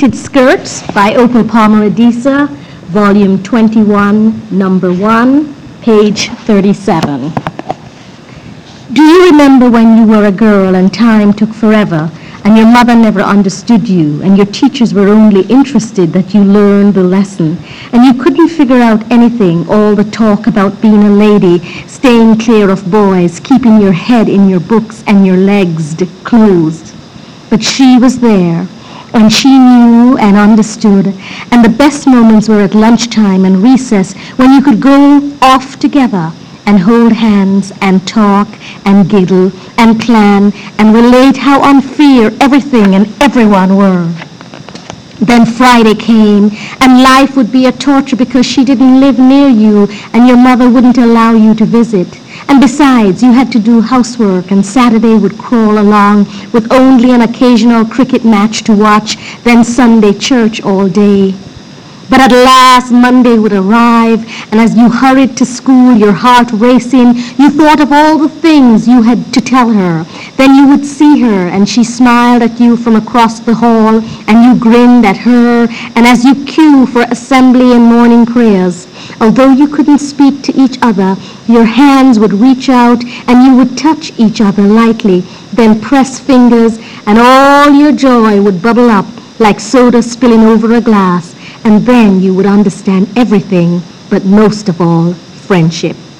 Pleated Skirts by Opal Palmer Adisa, Volume 21, Number 1, page 37. Do you remember when you were a girl and time took forever and your mother never understood you and your teachers were only interested that you learned the lesson and you couldn't figure out anything, all the talk about being a lady, staying clear of boys, keeping your head in your books and your legs closed? But she was there, and she knew and understood, and the best moments were at lunchtime and recess when you could go off together and hold hands and talk and giggle and plan and relate how unfair everything and everyone were. Then Friday came, and life would be a torture because she didn't live near you and your mother wouldn't allow you to visit. And besides, you had to do housework, and Saturday would crawl along with only an occasional cricket match to watch, then Sunday church all day. But at last Monday would arrive, and as you hurried to school, your heart racing, you thought of all the things you had to tell her. Then you would see her, and she smiled at you from across the hall, and you grinned at her, and as you queued for assembly and morning prayers, although you couldn't speak to each other, your hands would reach out, and you would touch each other lightly, then press fingers, and all your joy would bubble up like soda spilling over a glass. And then you would understand everything, but most of all, friendship.